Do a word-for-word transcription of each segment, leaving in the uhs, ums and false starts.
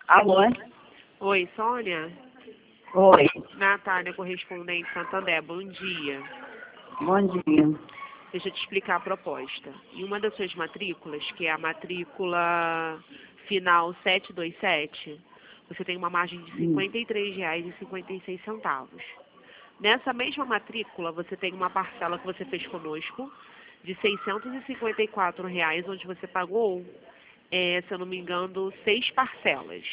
Alô? Oi, Sônia? Oi, Natália, correspondente Santander, bom dia. bom dia. Deixa eu te explicar a proposta. Em uma das suas matrículas, que é a matrícula final setecentos e vinte e sete, você tem uma margem de cinquenta e três reais e cinquenta e seis centavos. Nessa mesma matrícula, você tem uma parcela que você fez conosco de seiscentos e cinquenta e quatro reais, onde você pagou, é, se eu não me engano, seis parcelas.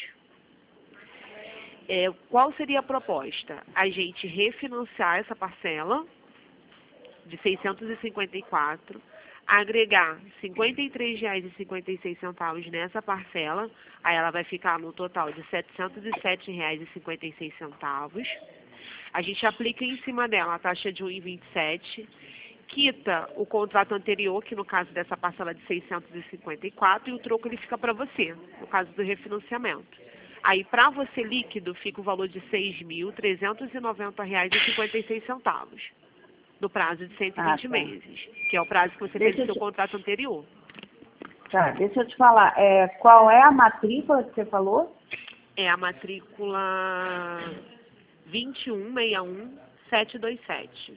É, qual seria a proposta? A gente refinanciar essa parcela de seiscentos e cinquenta e quatro, agregar cinquenta e três reais e cinquenta e seis centavos nessa parcela, aí ela vai ficar no total de setecentos e sete reais e cinquenta e seis centavos. A gente aplica em cima dela a taxa de um vírgula vinte e sete, quita o contrato anterior, que no caso dessa parcela de seiscentos e cinquenta e quatro, e o troco ele fica para você, no caso do refinanciamento. Aí, para você líquido, fica o valor de seis mil trezentos e noventa reais e cinquenta e seis centavos, no prazo de cento e vinte Ah, tá. meses, que é o prazo que você Deixa fez no eu seu te- contrato anterior. Tá, deixa eu te falar, é, qual é a matrícula que você falou? É a matrícula dois um seis um sete dois sete,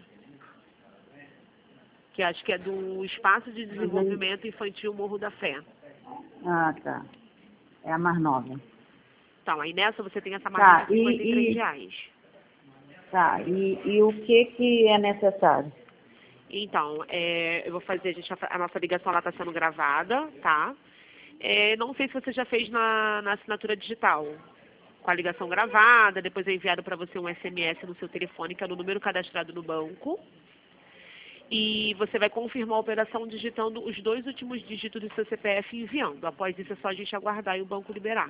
que acho que é do Espaço de Desenvolvimento Infantil Morro da Fé. Ah, tá. É a mais nova. Então, aí nessa você tem essa margem Tá, de e, cinquenta e três e, reais. tá, e, e o que que é necessário? Então, é, eu vou fazer, a, gente, a nossa ligação ela está sendo gravada, tá? É, não sei se você já fez na, na assinatura digital, com a ligação gravada, depois é enviado para você um S M S no seu telefone, que é no número cadastrado no banco. E você vai confirmar a operação digitando os dois últimos dígitos do seu C P F e enviando. Após isso é só a gente aguardar e o banco liberar.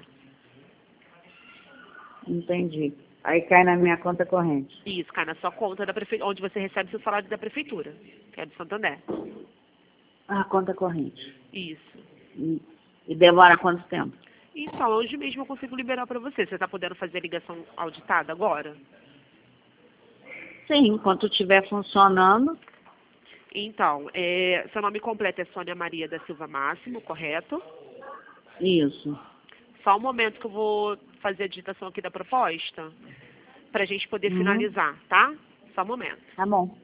Entendi. Aí cai na minha conta corrente. Isso, cai na sua conta da prefeitura, onde você recebe seu salário da prefeitura, que é do Santander. Ah, conta corrente. Isso. E, e demora quanto tempo? Então, hoje mesmo eu consigo liberar para você. Você está podendo fazer a ligação auditada agora? Sim, enquanto estiver funcionando. Então, é, seu nome completo é Sônia Maria da Silva Máximo, correto? Isso. Só um momento que eu vou fazer a digitação aqui da proposta, para a gente poder Uhum. finalizar, tá? Só um momento. Tá bom.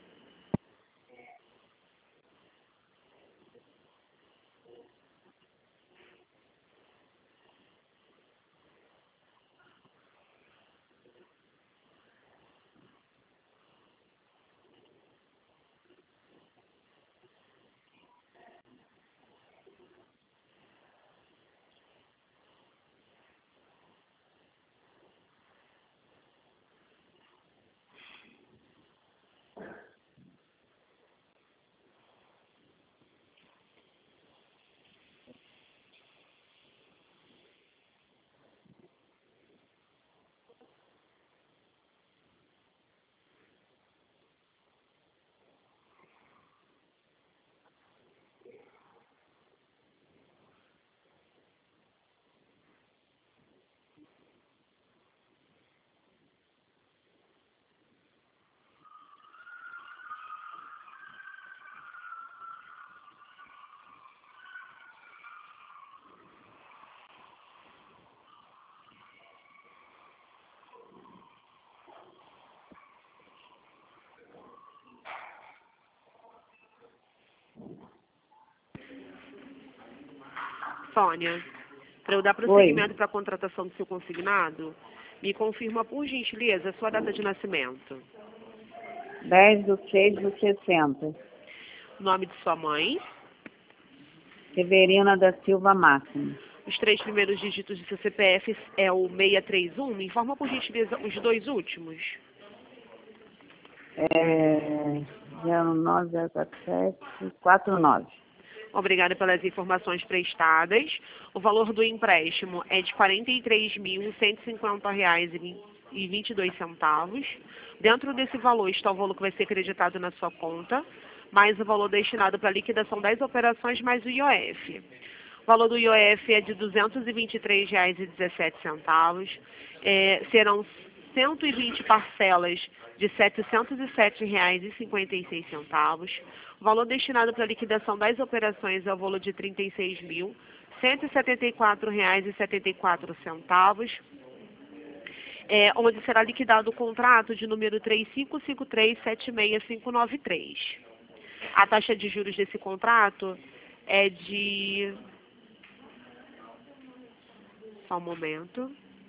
Sônia, para eu dar Oi. prosseguimento para a contratação do seu consignado, me confirma, por gentileza, a sua data de nascimento. dez de seis de sessenta. Nome de sua mãe, Severina da Silva Máximo. os três primeiros dígitos do seu C P F é o seiscentos e trinta e um. Me informa, por gentileza, os dois últimos. É, zero nove zero quatro sete quatro nove. Obrigada pelas informações prestadas. O valor do empréstimo é de quarenta e três mil cento e cinquenta reais e vinte e dois centavos. Dentro desse valor está o valor que vai ser acreditado na sua conta, mais o valor destinado para a liquidação das operações, mais o I O F. O valor do I O F é de duzentos e vinte e três reais e dezessete centavos. É, serão cento e vinte parcelas de setecentos e sete reais e cinquenta e seis centavos. O valor destinado para a liquidação das operações é o valor de trinta e seis mil cento e setenta e quatro reais e setenta e quatro centavos, é, onde será liquidado o contrato de número três cinco cinco três sete seis cinco nove três. A taxa de juros desse contrato é de... Só um momento.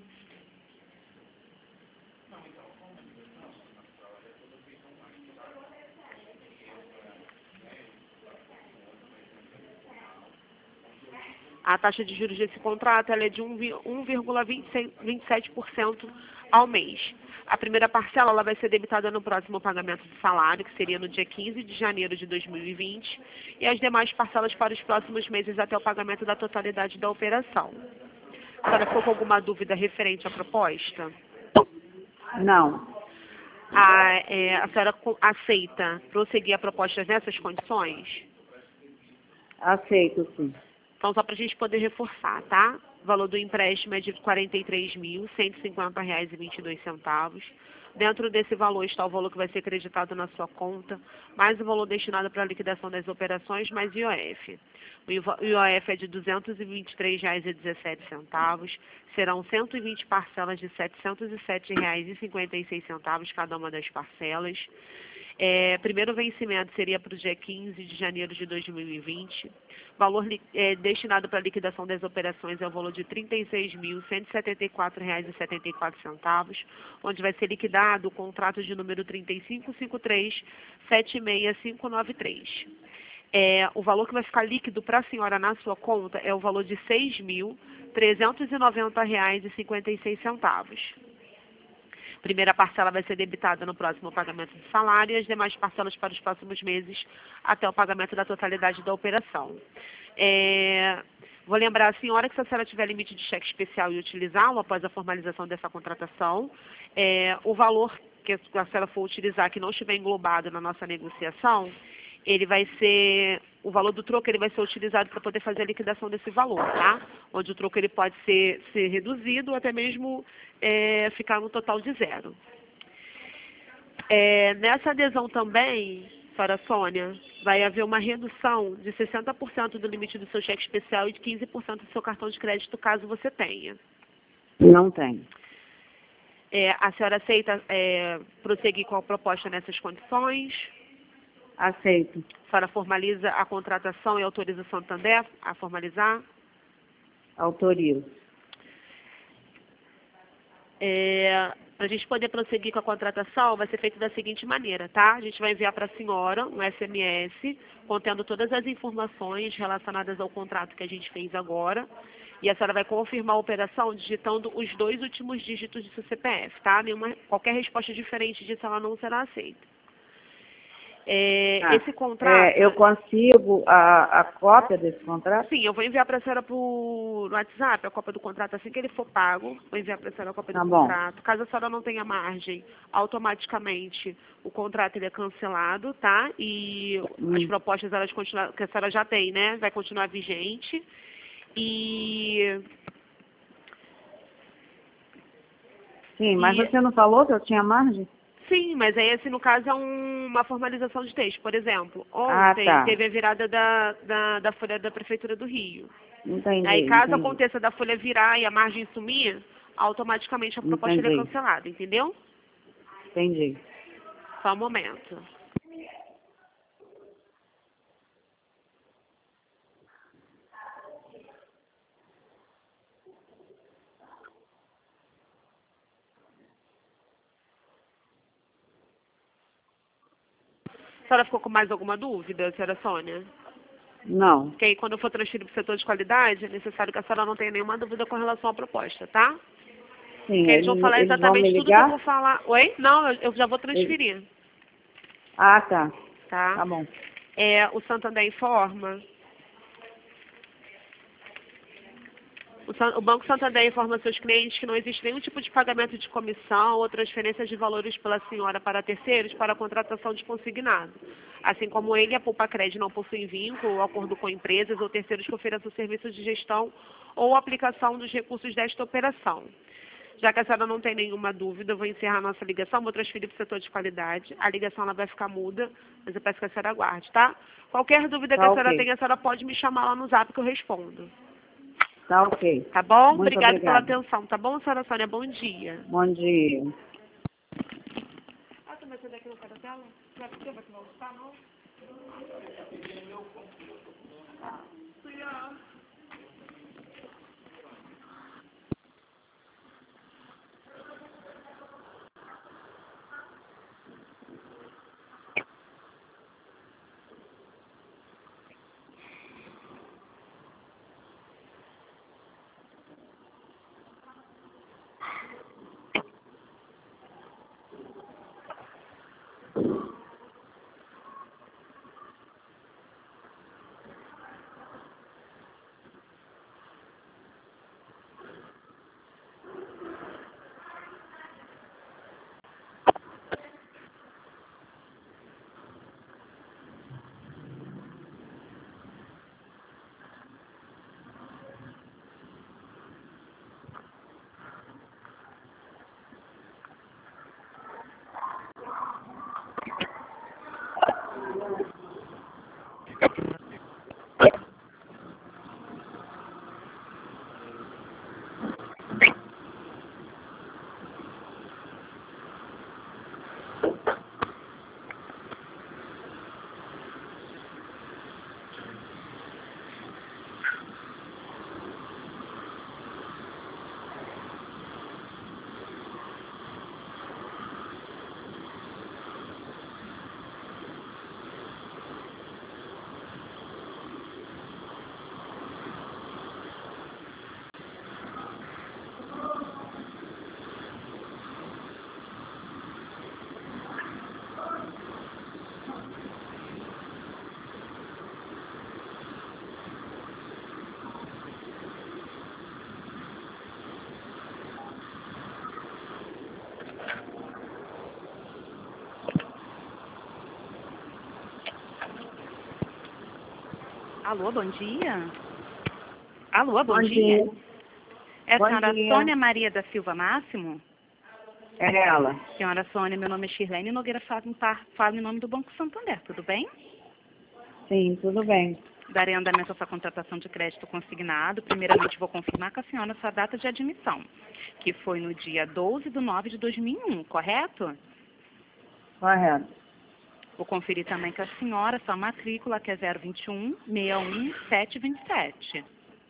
A taxa de juros desse contrato ela é de um vírgula vinte e sete por cento ao mês. A primeira parcela ela vai ser debitada no próximo pagamento de salário, que seria no dia quinze de janeiro de dois mil e vinte, e as demais parcelas para os próximos meses até o pagamento da totalidade da operação. A senhora ficou com alguma dúvida referente à proposta? Não. A, é, a senhora aceita prosseguir a proposta nessas condições? Aceito, sim. Então, só para a gente poder reforçar, tá? O valor do empréstimo é de quarenta e três mil cento e cinquenta reais e vinte e dois centavos. Dentro desse valor está o valor que vai ser acreditado na sua conta, mais o valor destinado para a liquidação das operações, mais I O F. O I O F é de duzentos e vinte e três reais e dezessete centavos. Serão cento e vinte parcelas de setecentos e sete reais e cinquenta e seis centavos cada uma das parcelas. É, primeiro vencimento seria para o dia quinze de janeiro de dois mil e vinte. Valor é, destinado para a liquidação das operações é o valor de trinta e seis mil cento e setenta e quatro reais e setenta e quatro centavos, onde vai ser liquidado o contrato de número trinta e cinco cinco três sete seis cinco nove três. É, o valor que vai ficar líquido para a senhora na sua conta é o valor de seis mil trezentos e noventa reais e cinquenta e seis centavos. Primeira parcela vai ser debitada no próximo pagamento de salário e as demais parcelas para os próximos meses até o pagamento da totalidade da operação. É, vou lembrar a senhora que se a senhora tiver limite de cheque especial e utilizá-lo após a formalização dessa contratação, é, o valor que a senhora for utilizar que não estiver englobado na nossa negociação, ele vai ser, o valor do troco ele vai ser utilizado para poder fazer a liquidação desse valor, tá? Onde o troco ele pode ser, ser reduzido ou até mesmo é, ficar no total de zero. É, nessa adesão também, para a Sônia, vai haver uma redução de sessenta por cento do limite do seu cheque especial e de quinze por cento do seu cartão de crédito, caso você tenha. Não tenho. É, a senhora aceita é, prosseguir com a proposta nessas condições? Aceito. A senhora formaliza a contratação e autoriza o Santander a formalizar? Autorizo. É, para a gente poder prosseguir com a contratação, vai ser feito da seguinte maneira, tá? A gente vai enviar para a senhora um S M S contendo todas as informações relacionadas ao contrato que a gente fez agora. E a senhora vai confirmar a operação digitando os dois últimos dígitos do seu C P F, tá? Nenhuma, qualquer resposta diferente disso, ela não será aceita. É, Ah, esse contrato... É, eu consigo a, a cópia desse contrato? Sim, eu vou enviar para a senhora por WhatsApp a cópia do contrato assim que ele for pago. Vou enviar para a senhora a cópia Tá do bom. contrato. Caso a senhora não tenha margem, automaticamente o contrato ele é cancelado, tá? E Hum. as propostas elas continuam, que a senhora já tem, né? Vai continuar vigente. E... Sim, mas e... você não falou que eu tinha margem? Sim, mas aí, assim, no caso, é um, uma formalização de texto. Por exemplo, ontem Ah, tá. teve a virada da, da, da folha da Prefeitura do Rio. Entendi, Aí, caso entendi. aconteça da folha virar e a margem sumir, automaticamente a proposta ele é Entendi. cancelada, entendeu? Entendi. Só um momento. A senhora ficou com mais alguma dúvida, senhora Sônia? Não. Porque aí, quando eu for transferir para o setor de qualidade, é necessário que a senhora não tenha nenhuma dúvida com relação à proposta, tá? Sim, Porque eles vão falar eles vão me exatamente tudo que eu ligar? vou falar. Oi? Não, eu, eu já vou transferir, Ah, tá. tá? Tá bom. É, o Santander informa... O, San, o Banco Santander informa seus clientes que não existe nenhum tipo de pagamento de comissão ou transferência de valores pela senhora para terceiros para a contratação de consignado. Assim como ele, a Poupa Cred não possui vínculo ou acordo com empresas ou terceiros que ofereçam serviços de gestão ou aplicação dos recursos desta operação. Já que a senhora não tem nenhuma dúvida, eu vou encerrar a nossa ligação, vou transferir para o setor de qualidade. A ligação ela vai ficar muda, mas eu peço que a senhora aguarde, tá? Qualquer dúvida Tá que a senhora ok. tenha, a senhora pode me chamar lá no zap que eu respondo. Tá ok. Tá bom? Muito Obrigada pela obrigada. atenção, tá bom, senhora Sônia? Bom dia. Bom dia. Ah, você vai sair daqui no pé da tela? Não é possível que não está, não? Alô, bom dia. Alô, bom, Bom dia. dia. É a Bom senhora dia. Sônia Maria da Silva Máximo? É ela. Senhora Sônia, meu nome é Shirlene Nogueira, falo em par- falo em nome do Banco Santander, tudo bem? Sim, tudo bem. Darei andamento à sua contratação de crédito consignado. Primeiramente, vou confirmar com a senhora sua data de admissão, que foi no dia doze de nove de dois mil e um, correto? Correto. Vou conferir também com a senhora sua matrícula, que é zero vinte e um, seis um, sete vinte e sete.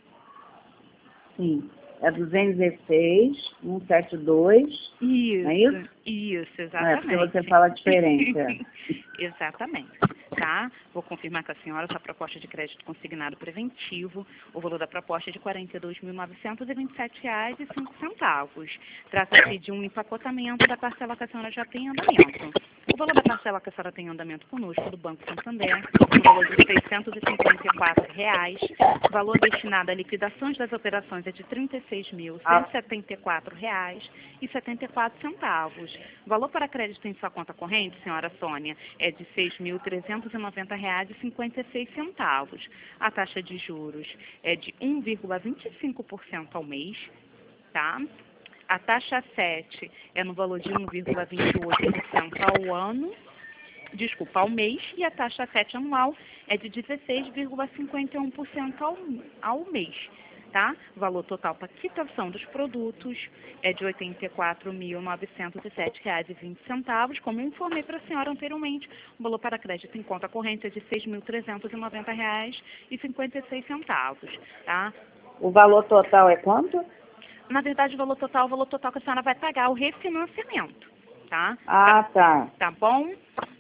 Sim. É duzentos e dezesseis, cento e setenta e dois. Isso, Não é isso? isso, É, exatamente. porque você fala diferente. É. Exatamente, tá? Vou confirmar com a senhora sua proposta de crédito consignado preventivo. O valor da proposta é de quarenta e dois mil novecentos e vinte e sete reais e cinco centavos. Trata-se de um empacotamento da parcela que a senhora já tem em andamento. O valor da parcela que a senhora tem em andamento conosco, do Banco Santander, é o valor de seiscentos e cinquenta e quatro reais. O valor destinado a liquidações das operações é de trinta e seis mil cento e setenta e quatro reais e setenta e quatro centavos. O valor para crédito em sua conta corrente, senhora Sônia, é de seis mil trezentos e noventa reais e cinquenta e seis centavos. A taxa de juros é de um vírgula vinte e cinco por cento ao mês, tá? A taxa sete é no valor de um vírgula vinte e oito por cento ao ano, desculpa, ao mês, e a taxa sete anual é de dezesseis vírgula cinquenta e um por cento ao, ao mês, tá? O valor total para quitação dos produtos é de oitenta e quatro mil novecentos e sete reais e vinte centavos, como eu informei para a senhora anteriormente. O valor para crédito em conta corrente é de seis mil trezentos e noventa reais e cinquenta e seis centavos, tá? O valor total é quanto? Na verdade, o valor total, o valor total que a senhora vai pagar, o refinanciamento, tá? Ah, tá. Tá bom?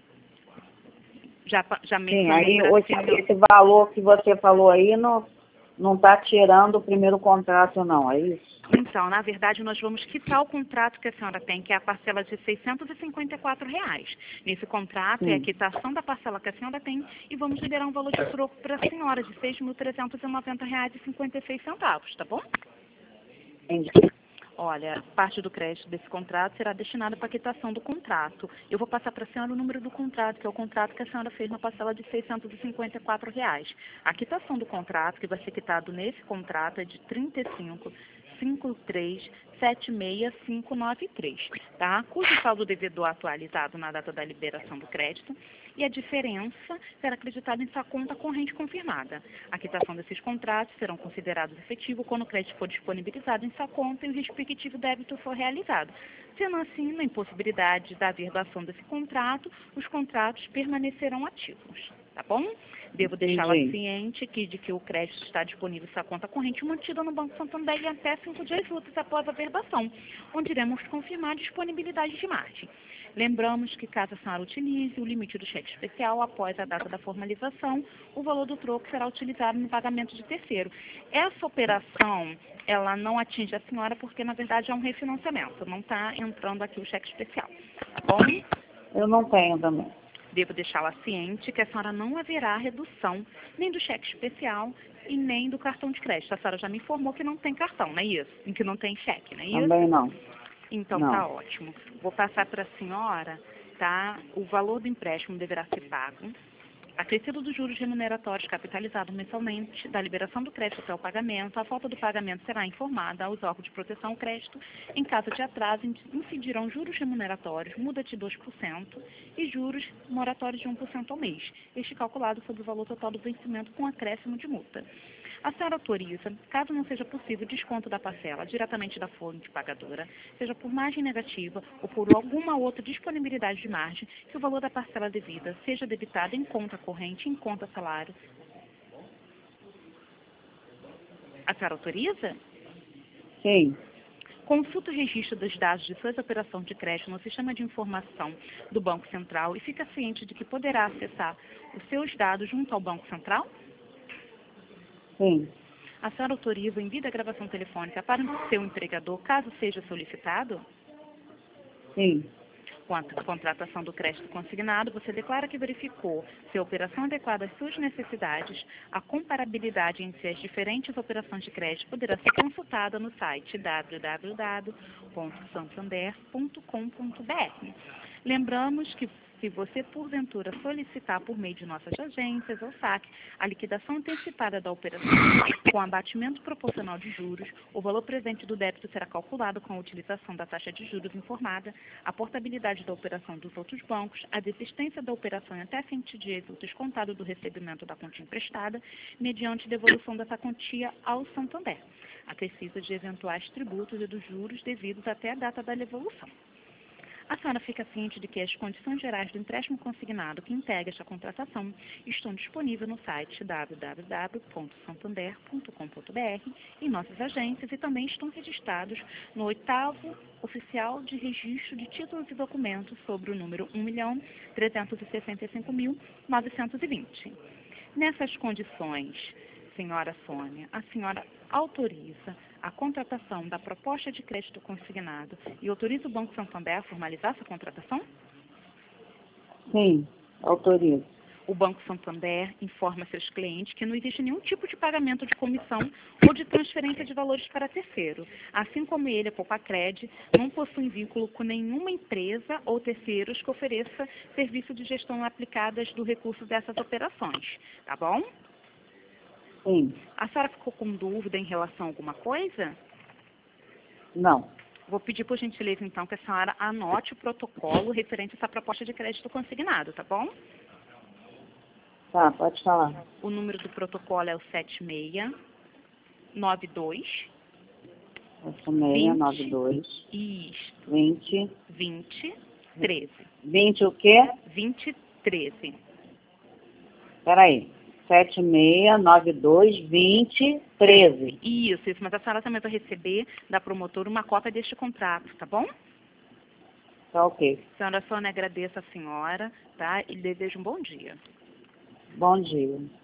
Já, já Sim, mencionei aí pra o- senhora. esse valor que você falou aí não não está tirando o primeiro contrato, não, é isso? Então, na verdade, nós vamos quitar o contrato que a senhora tem, que é a parcela de seiscentos e cinquenta e quatro reais. Nesse contrato é a Sim. quitação da parcela que a senhora tem e vamos liberar um valor de troco para a senhora de seis mil trezentos e noventa reais e cinquenta e seis centavos, tá bom? Entendi. Olha, parte do crédito desse contrato será destinada para a quitação do contrato. Eu vou passar para a senhora o número do contrato, que é o contrato que a senhora fez na parcela de seiscentos e cinquenta e quatro reais. A quitação do contrato, que vai ser quitado nesse contrato, é de trinta e cinco mil cinco três sete seis cinco nove três, tá? Cujo saldo devedor atualizado na data da liberação do crédito e a diferença será acreditada em sua conta corrente confirmada. A quitação desses contratos serão considerados efetivos quando o crédito for disponibilizado em sua conta e o respectivo débito for realizado. Sendo assim, na impossibilidade da averbação desse contrato, os contratos permanecerão ativos. Tá bom? Devo deixá-la ciente que, de que o crédito está disponível em sua conta corrente mantida no Banco Santander em até cinco dias úteis após a averbação, onde iremos confirmar a disponibilidade de margem. Lembramos que, caso a senhora utilize o limite do cheque especial após a data da formalização, o valor do troco será utilizado no pagamento de terceiro. Essa operação, ela não atinge a senhora porque, na verdade, é um refinanciamento. Não está entrando aqui o cheque especial. Tá bom? Eu não tenho também. Devo deixá-la ciente que a senhora não haverá redução nem do cheque especial e nem do cartão de crédito. A senhora já me informou que não tem cartão, não é isso? Em que não tem cheque, não é isso? Também não. Então não. Tá ótimo. Vou passar para a senhora, tá? O valor do empréstimo deverá ser pago, acrescido dos juros remuneratórios capitalizados mensalmente, da liberação do crédito até o pagamento. A falta do pagamento será informada aos órgãos de proteção ao crédito. Em caso de atraso, incidirão juros remuneratórios, muda de dois por cento e juros moratórios de um por cento ao mês. Este calculado sobre o valor total do vencimento com acréscimo de multa. A senhora autoriza, caso não seja possível desconto da parcela diretamente da fonte pagadora, seja por margem negativa ou por alguma outra disponibilidade de margem, que o valor da parcela devida seja debitado em conta corrente, em conta salário. A senhora autoriza? Sim. Consulta o registro dos dados de suas operações de crédito no sistema de informação do Banco Central e fica ciente de que poderá acessar os seus dados junto ao Banco Central? Sim. A senhora autoriza o envio da gravação telefônica para o seu empregador, caso seja solicitado? Sim. Quanto à contratação do crédito consignado, você declara que verificou se a operação adequada às suas necessidades. A comparabilidade entre as diferentes operações de crédito poderá ser consultada no site w w w ponto santander ponto com ponto b r. Lembramos que, se você, porventura, solicitar por meio de nossas agências ou S A C a liquidação antecipada da operação com abatimento proporcional de juros, o valor presente do débito será calculado com a utilização da taxa de juros informada, a portabilidade da operação dos outros bancos, a desistência da operação em até vinte dias úteis contado do recebimento da quantia emprestada, mediante devolução dessa quantia ao Santander, acrescida de eventuais tributos e dos juros devidos até a data da devolução. A senhora fica ciente de que as condições gerais do empréstimo consignado que integra esta contratação estão disponíveis no site w w w ponto santander ponto com ponto b r, em nossas agências, e também estão registrados no oitavo Oficial de Registro de Títulos e Documentos sobre o número um milhão trezentos e sessenta e cinco mil novecentos e vinte. Nessas condições, senhora Sônia, a senhora autoriza a contratação da proposta de crédito consignado e autoriza o Banco Santander a formalizar essa contratação? Sim, autorizo. O Banco Santander informa seus clientes que não existe nenhum tipo de pagamento de comissão ou de transferência de valores para terceiro. Assim como ele, a Poupacred, não possui vínculo com nenhuma empresa ou terceiros que ofereça serviço de gestão aplicadas do recurso dessas operações. Tá bom? Sim. A senhora ficou com dúvida em relação a alguma coisa? Não. Vou pedir, por gentileza, então, que a senhora anote o protocolo referente a essa proposta de crédito consignado, tá bom? Tá, pode falar. O número do protocolo é o sete seis nove dois. sete seis nove dois. Isso. vinte. vinte, treze. vinte o quê? vinte, treze. Peraí. sete seis nove dois vinte treze. Isso, isso. Mas a senhora também vai receber da promotora uma cópia deste contrato, tá bom? Tá ok. Senhora Sônia, agradeço a senhora, tá? E desejo um bom dia. Bom dia.